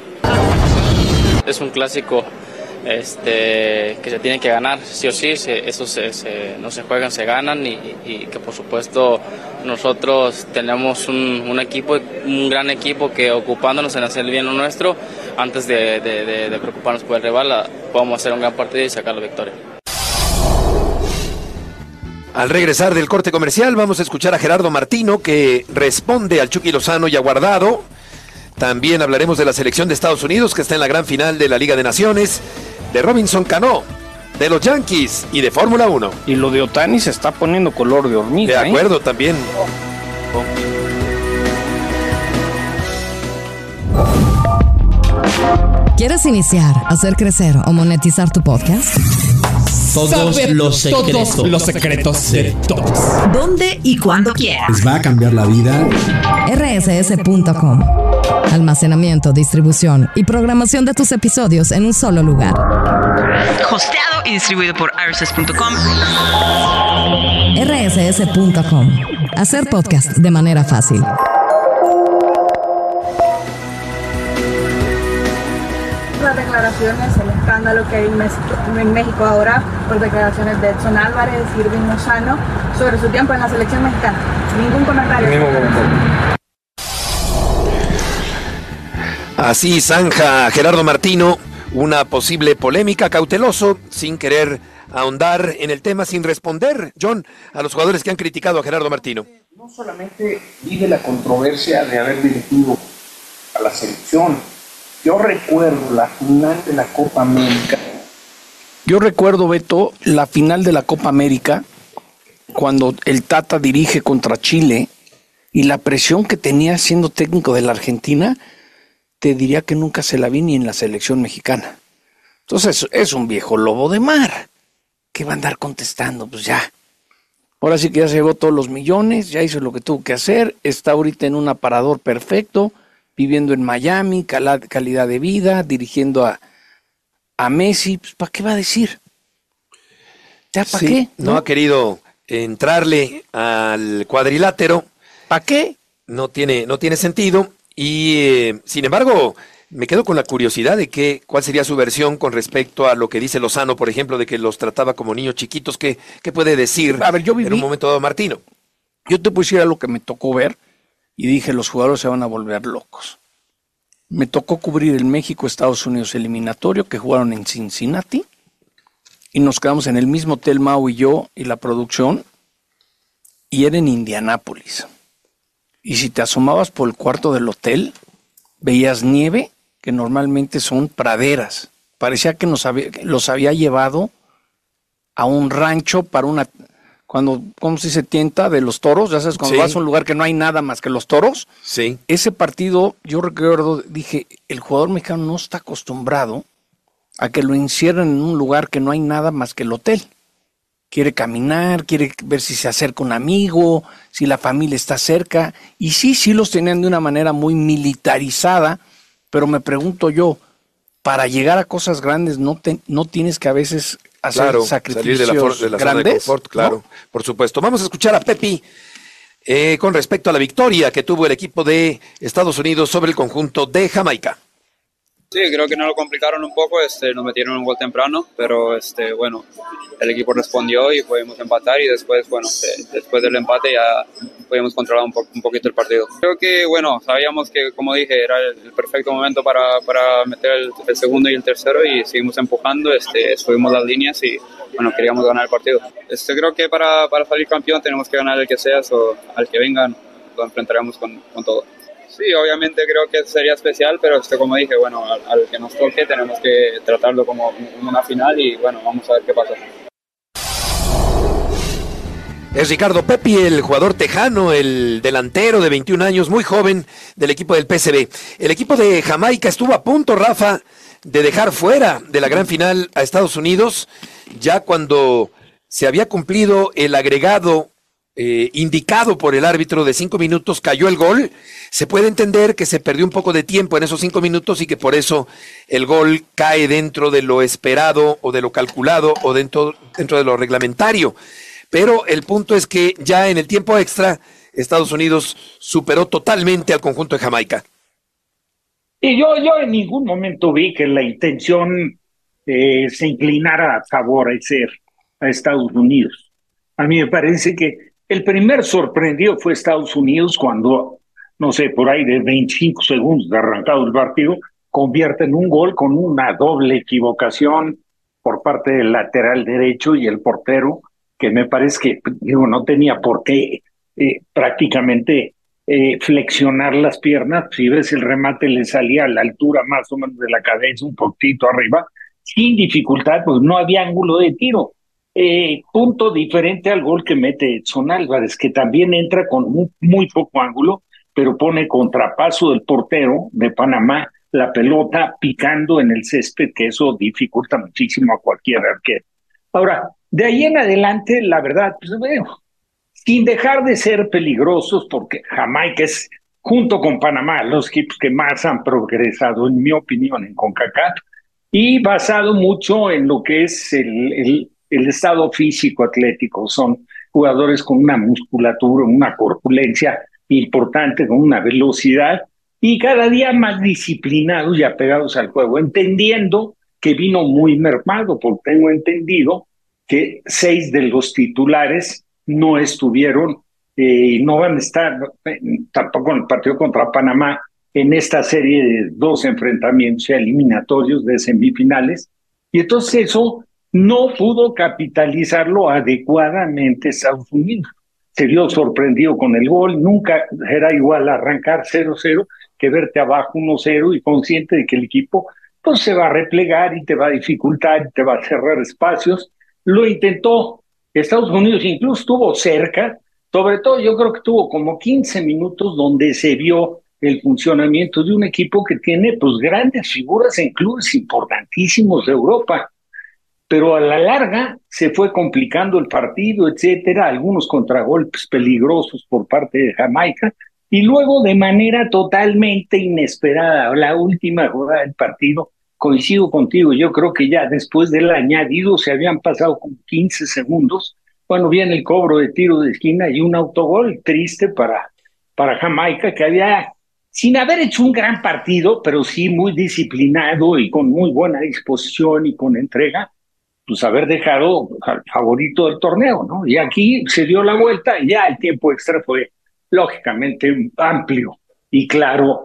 Es un clásico este, que se tiene que ganar, sí o sí, se, esos se, se, no se juegan, se ganan y, y que por supuesto nosotros tenemos un, un equipo, un gran equipo que ocupándonos en hacer bien lo nuestro, antes de, de, de, de preocuparnos por el rival, podemos hacer un gran partido y sacar la victoria. Al regresar del corte comercial vamos a escuchar a Gerardo Martino, que responde al Chucky Lozano y a Guardado. También hablaremos de la selección de Estados Unidos, que está en la gran final de la Liga de Naciones, de Robinson Cano, de los Yankees y de Fórmula uno. Y lo de Ohtani se está poniendo color de hormiga. De acuerdo, ¿eh? También. ¿Quieres iniciar, hacer crecer o monetizar tu podcast? Todos Saber los secretos. Todos los secretos de todos. ¿Dónde y cuándo quieras? Les va a cambiar la vida. R S S punto com. Almacenamiento, distribución y programación de tus episodios en un solo lugar. Hosteado y distribuido por R S S punto com. R S S punto com. Hacer podcast de manera fácil. Las declaraciones, el escándalo que hay en México, en México ahora por declaraciones de Edson Álvarez, Irving Lozano, sobre su tiempo en la selección mexicana. Ningún comentario. Ningún comentario. Así zanja Gerardo Martino una posible polémica, cauteloso, sin querer ahondar en el tema, sin responder, John, a los jugadores que han criticado a Gerardo Martino. No solamente vive la controversia de haber dirigido a la selección. Yo recuerdo la final de la Copa América. Yo recuerdo, Beto, la final de la Copa América, cuando el Tata dirige contra Chile y la presión que tenía siendo técnico de la Argentina, te diría que nunca se la vi ni en la selección mexicana. Entonces, es un viejo lobo de mar. ¿Qué va a andar contestando? Pues ya. Ahora sí que ya se llevó todos los millones, ya hizo lo que tuvo que hacer, está ahorita en un aparador perfecto, viviendo en Miami, cala, calidad de vida, dirigiendo a, a Messi. Pues, ¿para qué va a decir? ¿Ya para sí, qué? ¿no? no ha querido entrarle al cuadrilátero. ¿Para qué? No tiene, no tiene sentido. Y, eh, sin embargo, me quedo con la curiosidad de que, cuál sería su versión con respecto a lo que dice Lozano, por ejemplo, de que los trataba como niños chiquitos. ¿Qué, qué puede decir a ver, yo viví, en un momento dado Martino? Yo te puedo decir algo que me tocó ver y dije, los jugadores se van a volver locos. Me tocó cubrir el México-Estados Unidos eliminatorio que jugaron en Cincinnati y nos quedamos en el mismo hotel, Mau y yo y la producción, y era en Indianápolis. Y si te asomabas por el cuarto del hotel, veías nieve, que normalmente son praderas. Parecía que nos había, los había llevado a un rancho para una... Cuando, ¿cómo se dice? Tienta de los toros, ya sabes, cuando sí. vas a un lugar que no hay nada más que los toros. Sí. Ese partido, yo recuerdo, dije, el jugador mexicano no está acostumbrado a que lo encierren en un lugar que no hay nada más que el hotel. Quiere caminar, quiere ver si se acerca un amigo, si la familia está cerca. Y sí, sí los tenían de una manera muy militarizada, pero me pregunto yo, para llegar a cosas grandes no, te, no tienes que a veces hacer claro, sacrificios salir de la, for, de la grandes. Zona de confort, claro, ¿no? Por supuesto. Vamos a escuchar a Pepi eh, con respecto a la victoria que tuvo el equipo de Estados Unidos sobre el conjunto de Jamaica. Sí, creo que nos lo complicaron un poco, este, nos metieron un gol temprano, pero este, bueno, el equipo respondió y pudimos empatar y después, bueno, eh, después del empate ya pudimos controlar un, po un poquito el partido. Creo que, bueno, sabíamos que, como dije, era el, el perfecto momento para, para meter el, el segundo y el tercero y seguimos empujando, este, subimos las líneas y, bueno, queríamos ganar el partido. Este, creo que para, para salir campeón tenemos que ganar el que sea o al que venga lo enfrentaremos con, con todo. Sí, obviamente creo que sería especial, pero este, como dije, bueno, al, al que nos toque tenemos que tratarlo como una final y bueno, vamos a ver qué pasa. Es Ricardo Pepi, el jugador tejano, el delantero de veintiún años, muy joven, del equipo del P S V. El equipo de Jamaica estuvo a punto, Rafa, de dejar fuera de la gran final a Estados Unidos, ya cuando se había cumplido el agregado Eh, indicado por el árbitro de cinco minutos, cayó el gol. Se puede entender que se perdió un poco de tiempo en esos cinco minutos y que por eso el gol cae dentro de lo esperado o de lo calculado o dentro, dentro de lo reglamentario. Pero el punto es que ya en el tiempo extra Estados Unidos superó totalmente al conjunto de Jamaica. Y yo, yo en ningún momento vi que la intención eh, se inclinara a favorecer a Estados Unidos. A mí me parece que el primer sorprendido fue Estados Unidos cuando, no sé, por ahí de veinticinco segundos de arrancado el partido, convierte en un gol con una doble equivocación por parte del lateral derecho y el portero, que me parece que digo, no tenía por qué eh, prácticamente eh, flexionar las piernas. Si ves el remate le salía a la altura más o menos de la cabeza, un poquito arriba, sin dificultad, pues no había ángulo de tiro. Eh, punto diferente al gol que mete Edson Álvarez, que también entra con muy, muy poco ángulo, pero pone contrapaso del portero de Panamá la pelota picando en el césped, que eso dificulta muchísimo a cualquier arquero. Ahora, de ahí en adelante, la verdad, pues bueno, sin dejar de ser peligrosos, porque Jamaica es junto con Panamá, los equipos que más han progresado, en mi opinión, en CONCACAF, y basado mucho en lo que es el, el, el estado físico atlético. Son jugadores con una musculatura, una corpulencia importante, con una velocidad, y cada día más disciplinados y apegados al juego, entendiendo que vino muy mermado, porque tengo entendido que seis de los titulares no estuvieron y eh, no van a estar eh, tampoco en el partido contra Panamá, en esta serie de dos enfrentamientos eliminatorios de semifinales, y entonces eso no pudo capitalizarlo adecuadamente Estados Unidos. Se vio sorprendido con el gol. Nunca era igual arrancar cero cero que verte abajo uno cero y consciente de que el equipo pues se va a replegar y te va a dificultar y te va a cerrar espacios. Lo intentó Estados Unidos, incluso estuvo cerca, sobre todo yo creo que tuvo como quince minutos donde se vio el funcionamiento de un equipo que tiene pues grandes figuras en clubes importantísimos de Europa, pero a la larga se fue complicando el partido, etcétera, algunos contragolpes peligrosos por parte de Jamaica, y luego de manera totalmente inesperada, la última jugada del partido, coincido contigo, yo creo que ya después del añadido se habían pasado como quince segundos, bueno, viene el cobro de tiro de esquina y un autogol triste para, para Jamaica, que había, sin haber hecho un gran partido, pero sí muy disciplinado y con muy buena disposición y con entrega, pues haber dejado al favorito del torneo, ¿no? Y aquí se dio la vuelta y ya el tiempo extra fue lógicamente amplio y claro,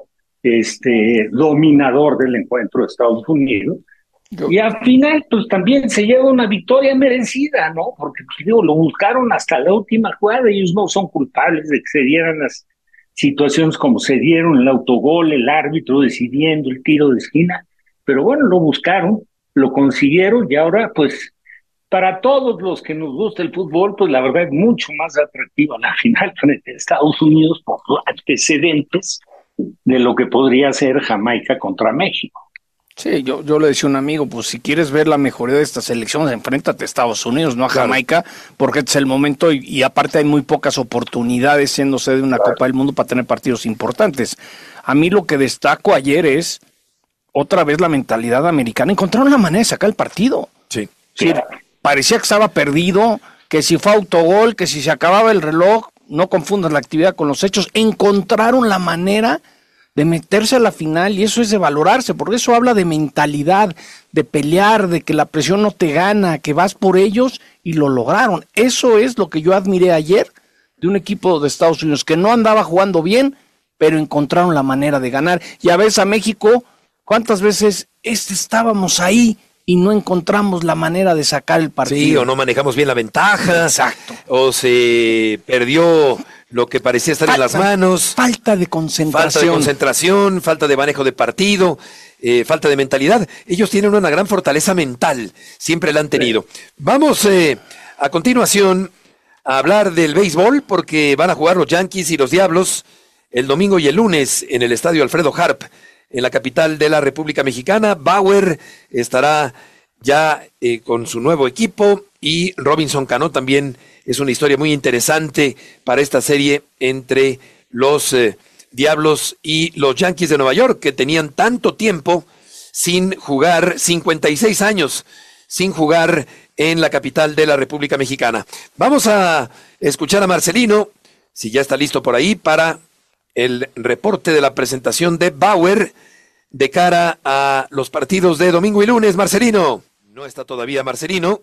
este dominador del encuentro de Estados Unidos. Yo... Y al final, pues también se lleva una victoria merecida, ¿no? Porque pues, digo, lo buscaron hasta la última jugada, ellos no son culpables de que se dieran las situaciones como se dieron, el autogol, el árbitro decidiendo el tiro de esquina, pero bueno, lo buscaron, lo consiguieron y ahora pues para todos los que nos gusta el fútbol, pues la verdad es mucho más atractiva la final frente a Estados Unidos por los antecedentes de lo que podría ser Jamaica contra México. Sí, yo, yo le decía a un amigo, pues si quieres ver la mejoría de esta selección, enfréntate a Estados Unidos, no a claro. Jamaica, porque este es el momento y, y aparte hay muy pocas oportunidades siendo sede de una claro. Copa del Mundo para tener partidos importantes. A mí lo que destaco ayer es otra vez la mentalidad americana. Encontraron la manera de sacar el partido. Sí. Sí, parecía que estaba perdido, que si fue autogol, que si se acababa el reloj, no confundas la actividad con los hechos. Encontraron la manera de meterse a la final y eso es de valorarse, porque eso habla de mentalidad, de pelear, de que la presión no te gana, que vas por ellos y lo lograron. Eso es lo que yo admiré ayer de un equipo de Estados Unidos que no andaba jugando bien, pero encontraron la manera de ganar. Y a veces a México, ¿cuántas veces este, estábamos ahí y no encontramos la manera de sacar el partido? Sí, o no manejamos bien la ventaja. Exacto. O se perdió lo que parecía estar falta, en las manos. Falta de concentración. Falta de concentración, falta de manejo de partido, eh, falta de mentalidad. Ellos tienen una gran fortaleza mental, siempre la han tenido. Sí. Vamos eh, a continuación a hablar del béisbol, porque van a jugar los Yankees y los Diablos el domingo y el lunes en el estadio Alfredo Harp, en la capital de la República Mexicana. Bauer estará ya eh, con su nuevo equipo y Robinson Cano también. Es una historia muy interesante para esta serie entre los eh, Diablos y los Yankees de Nueva York, que tenían tanto tiempo sin jugar, cincuenta y seis años sin jugar en la capital de la República Mexicana. Vamos a escuchar a Marcelino, si ya está listo por ahí, para el reporte de la presentación de Bauer de cara a los partidos de domingo y lunes. Marcelino, no está todavía Marcelino,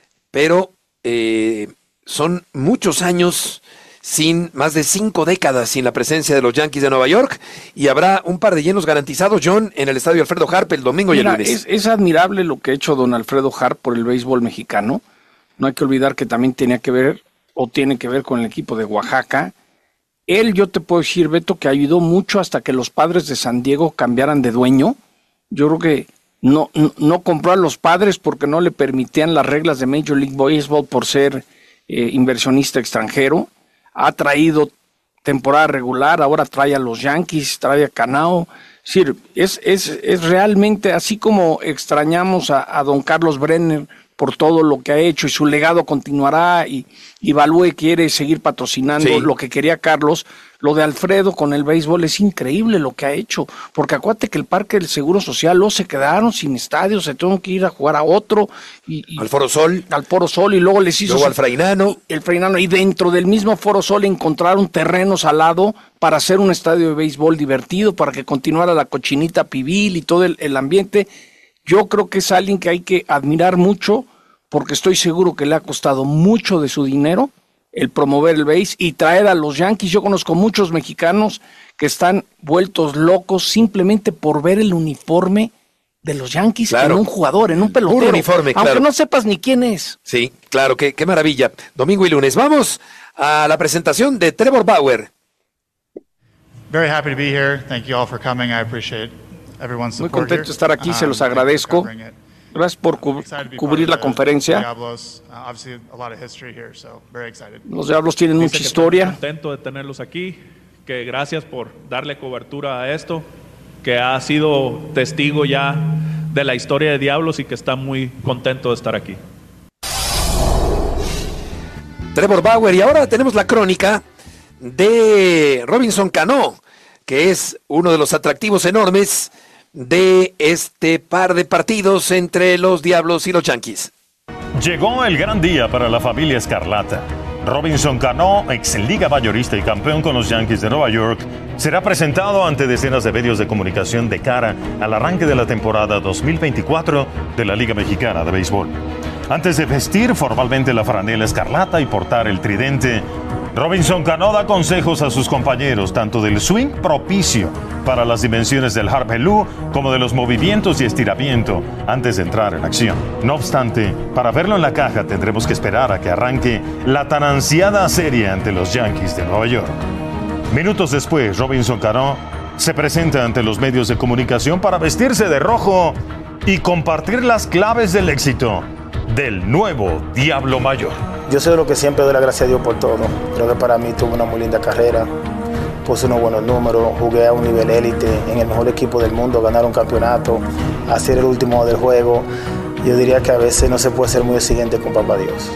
pero eh, son muchos años sin, más de cinco décadas sin la presencia de los Yankees de Nueva York, y habrá un par de llenos garantizados, John, en el estadio Alfredo Harp el domingo Mira, y el lunes. Es, es admirable lo que ha hecho don Alfredo Harp por el béisbol mexicano. No hay que olvidar que también tenía que ver, o tiene que ver con el equipo de Oaxaca. Él, yo te puedo decir, Beto, que ayudó mucho hasta que los Padres de San Diego cambiaran de dueño. Yo creo que no, no, no compró a los Padres porque no le permitían las reglas de Major League Baseball por ser eh, inversionista extranjero. Ha traído temporada regular, ahora trae a los Yankees, trae a Canao. Es decir, es, es, es realmente así como extrañamos a, a don Carlos Brenner por todo lo que ha hecho y su legado continuará, y, y Balúe quiere seguir patrocinando sí. lo que quería Carlos. Lo de Alfredo con el béisbol es increíble lo que ha hecho, porque acuérdate que el Parque del Seguro Social los se quedaron sin estadio, se tuvieron que ir a jugar a otro. Y, y, al Foro Sol. Al Foro Sol y luego les hizo... Luego al Frainano. El Frainano, y dentro del mismo Foro Sol encontraron terrenos al lado para hacer un estadio de béisbol divertido, para que continuara la cochinita pibil y todo el, el ambiente. Yo creo que es alguien que hay que admirar mucho, porque estoy seguro que le ha costado mucho de su dinero el promover el béis y traer a los Yankees. Yo conozco muchos mexicanos que están vueltos locos simplemente por ver el uniforme de los Yankees, claro, en un jugador, en un pelotero. Un uniforme, claro. Aunque no sepas ni quién es. Sí, claro, qué, qué maravilla. Domingo y lunes. Vamos a la presentación de Trevor Bauer. Very happy to be here. Thank you all for coming. I appreciate everyone's support. Muy contento de estar aquí, se los agradezco. Gracias por cu cubrir la conferencia. Los Diablos tienen mucha historia. Contento de tenerlos aquí, que gracias por darle cobertura a esto, que ha sido testigo ya de la historia de Diablos y que está muy contento de estar aquí. Trevor Bauer, y ahora tenemos la crónica de Robinson Cano, que es uno de los atractivos enormes de este par de partidos entre los Diablos y los Yankees. Llegó el gran día para la familia Escarlata. Robinson Cano, ex liga mayorista y campeón con los Yankees de Nueva York, será presentado ante decenas de medios de comunicación de cara al arranque de la temporada dos mil veinticuatro de la Liga Mexicana de Béisbol. Antes de vestir formalmente la franela escarlata y portar el tridente, Robinson Cano da consejos a sus compañeros tanto del swing propicio para las dimensiones del Harp-Helú como de los movimientos y estiramiento antes de entrar en acción. No obstante, para verlo en la caja tendremos que esperar a que arranque la tan ansiada serie ante los Yankees de Nueva York. Minutos después, Robinson Cano se presenta ante los medios de comunicación para vestirse de rojo y compartir las claves del éxito del nuevo Diablo Mayor. Yo sé lo que siempre doy la gracia a Dios por todo. Creo que para mí tuve una muy linda carrera, puse unos buenos números, jugué a un nivel élite, en el mejor equipo del mundo, ganar un campeonato, hacer el último del juego. Yo diría que a veces no se puede ser muy exigente con Papá Dios.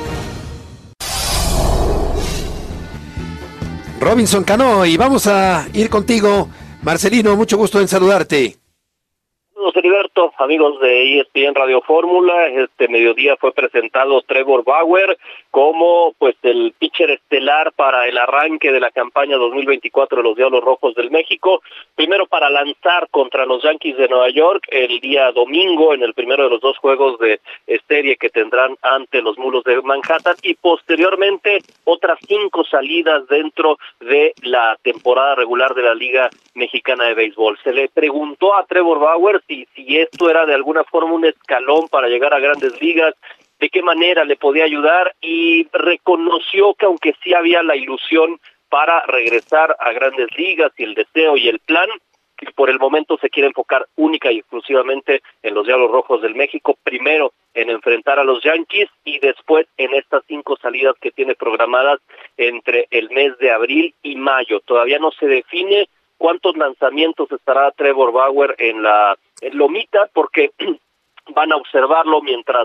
Robinson Cano, y vamos a ir contigo, Marcelino, mucho gusto en saludarte. Saludos, Heriberto, amigos de E S P N Radio Fórmula. Este mediodía fue presentado Trevor Bauer como pues el pitcher estelar para el arranque de la campaña dos mil veinticuatro de los Diablos Rojos del México. Primero para lanzar contra los Yankees de Nueva York el día domingo en el primero de los dos juegos de serie que tendrán ante los Mulos de Manhattan, y posteriormente otras cinco salidas dentro de la temporada regular de la Liga Mexicana de Béisbol. Se le preguntó a Trevor Bauer si, si esto era de alguna forma un escalón para llegar a Grandes Ligas, de qué manera le podía ayudar, y reconoció que aunque sí había la ilusión para regresar a Grandes Ligas y el deseo y el plan, que por el momento se quiere enfocar única y exclusivamente en los Diablos Rojos del México, primero en enfrentar a los Yankees y después en estas cinco salidas que tiene programadas entre el mes de abril y mayo. Todavía no se define cuántos lanzamientos estará Trevor Bauer en la en Lomita, porque van a observarlo mientras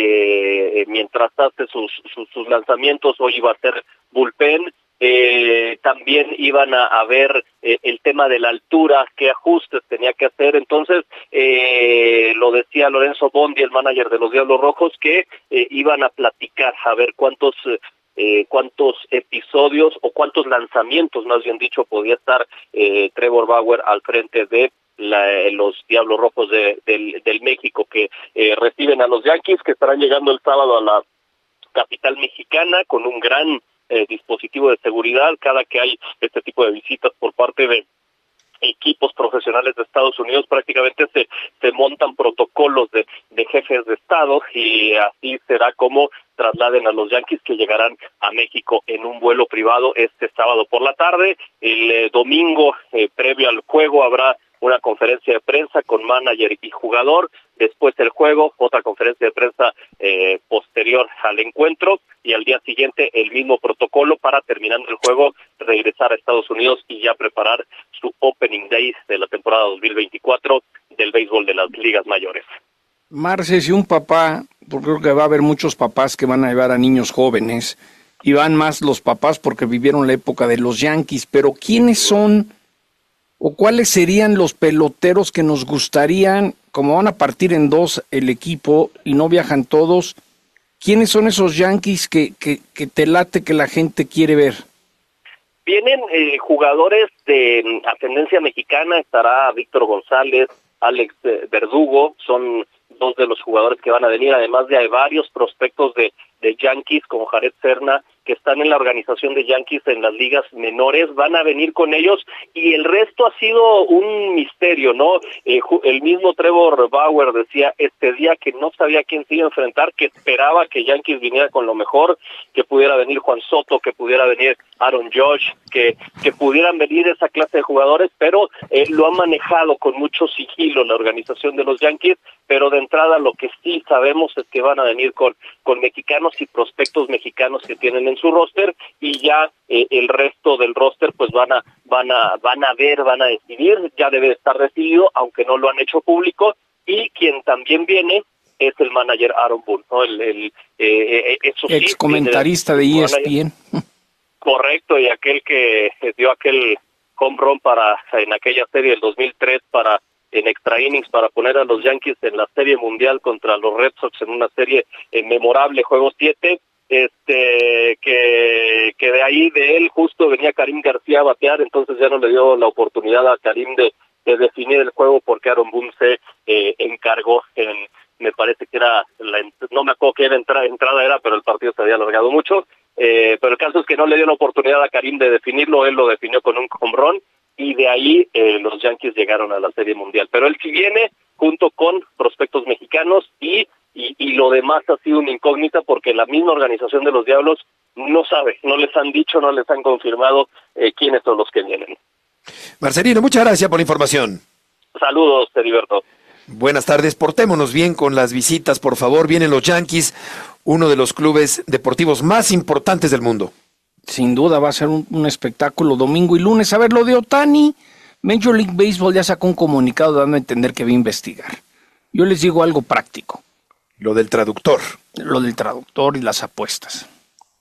eh, mientras hace sus, sus, sus lanzamientos. Hoy iba a ser bullpen. Eh, también iban a, a ver eh, el tema de la altura, qué ajustes tenía que hacer. Entonces, eh, lo decía Lorenzo Bondi, el manager de los Diablos Rojos, que eh, iban a platicar, a ver cuántos eh, cuántos episodios o cuántos lanzamientos, más bien dicho, podía estar eh, Trevor Bauer al frente de La, los Diablos Rojos de, del, del México, que eh, reciben a los Yankees, que estarán llegando el sábado a la capital mexicana con un gran eh, dispositivo de seguridad cada que hay este tipo de visitas por parte de equipos profesionales de Estados Unidos. Prácticamente se, se montan protocolos de, de jefes de Estado, y así será como trasladen a los Yankees, que llegarán a México en un vuelo privado este sábado por la tarde. El eh, domingo, eh, previo al juego, habrá una conferencia de prensa con manager y jugador. Después del juego, otra conferencia de prensa eh, posterior al encuentro, y al día siguiente el mismo protocolo para, terminando el juego, regresar a Estados Unidos y ya preparar su opening day de la temporada dos mil veinticuatro del béisbol de las ligas mayores. Marce, si un papá, porque creo que va a haber muchos papás que van a llevar a niños jóvenes, y van más los papás porque vivieron la época de los Yankees, pero ¿quiénes son o cuáles serían los peloteros que nos gustarían, como van a partir en dos el equipo y no viajan todos, quiénes son esos Yankees que, que, que te late que la gente quiere ver? Vienen eh, jugadores de ascendencia mexicana, estará Víctor González, Alex eh, Verdugo, son dos de los jugadores que van a venir, además de hay varios prospectos de, de Yankees como Jared Serna, que están en la organización de Yankees en las ligas menores, van a venir con ellos, y el resto ha sido un misterio, ¿no? Eh, el mismo Trevor Bauer decía este día que no sabía quién se iba a enfrentar, que esperaba que Yankees viniera con lo mejor, que pudiera venir Juan Soto, que pudiera venir Aaron Judge, que, que pudieran venir esa clase de jugadores, pero eh, lo han manejado con mucho sigilo la organización de los Yankees, pero de entrada lo que sí sabemos es que van a venir con, con mexicanos y prospectos mexicanos que tienen en su roster, y ya eh, el resto del roster pues van a van a van a ver, van a decidir, ya debe estar decidido, aunque no lo han hecho público, y quien también viene es el manager Aaron Boone, ¿no? El, el eh, eso sí, ex comentarista de E S P N. Correcto, y aquel que dio aquel home run para en aquella serie del dos mil tres para en extra innings para poner a los Yankees en la Serie Mundial contra los Red Sox en una serie eh, memorable, Juego siete, este que que de ahí de él justo venía Karim García a batear, entonces ya no le dio la oportunidad a Karim de, de definir el juego porque Aaron Boone se eh, encargó en, me parece que era, la, no me acuerdo qué era entrada, entrada era, pero el partido se había alargado mucho, eh, pero el caso es que no le dio la oportunidad a Karim de definirlo, él lo definió con un home run, y de ahí eh, los Yankees llegaron a la Serie Mundial, pero él sí viene junto con prospectos mexicanos, y Y, y lo demás ha sido una incógnita porque la misma organización de los Diablos no sabe, no les han dicho, no les han confirmado eh, quiénes son los que vienen. Marcelino, muchas gracias por la información. Saludos, Heriberto. Buenas tardes, portémonos bien con las visitas, por favor. Vienen los Yankees, uno de los clubes deportivos más importantes del mundo. Sin duda va a ser un, un espectáculo domingo y lunes. A ver, lo de Ohtani, Major League Baseball ya sacó un comunicado dando a entender que va a investigar. Yo les digo algo práctico. Lo del traductor. Lo del traductor y las apuestas.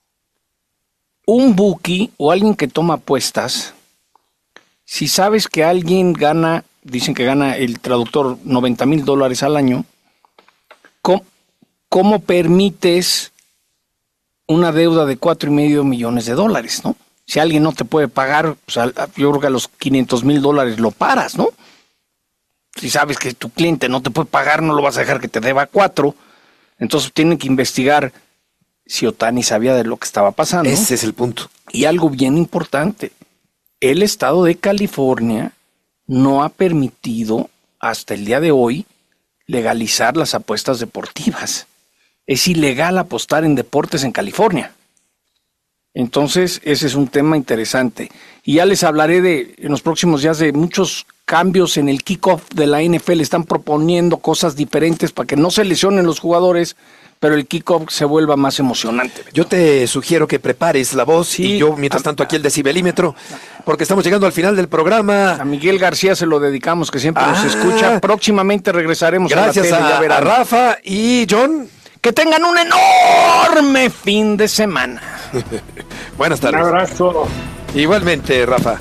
Un bookie o alguien que toma apuestas, si sabes que alguien gana, dicen que gana el traductor noventa mil dólares al año, ¿cómo, cómo permites una deuda de cuatro y medio millones de dólares, ¿no? Si alguien no te puede pagar, pues, yo creo que a los quinientos mil dólares lo paras, ¿no? Si sabes que tu cliente no te puede pagar, no lo vas a dejar que te deba cuatro. Entonces tienen que investigar si Ohtani sabía de lo que estaba pasando. Ese es el punto. Y algo bien importante, el estado de California no ha permitido hasta el día de hoy legalizar las apuestas deportivas. Es ilegal apostar en deportes en California. Entonces, ese es un tema interesante. Y ya les hablaré de en los próximos días de muchos cambios en el kickoff de la N F L. Están proponiendo cosas diferentes para que no se lesionen los jugadores, pero el kickoff se vuelva más emocionante. Yo te sugiero que prepares la voz, sí, y yo, mientras tanto, aquí el decibelímetro, porque estamos llegando al final del programa. A Miguel García se lo dedicamos, que siempre ah, nos escucha. Próximamente regresaremos gracias a la tele. Gracias a, a Rafa y John. Que tengan un enorme fin de semana. Buenas tardes. Un abrazo. Igualmente, Rafa.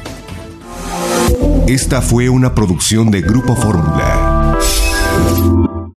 Esta fue una producción de Grupo Fórmula.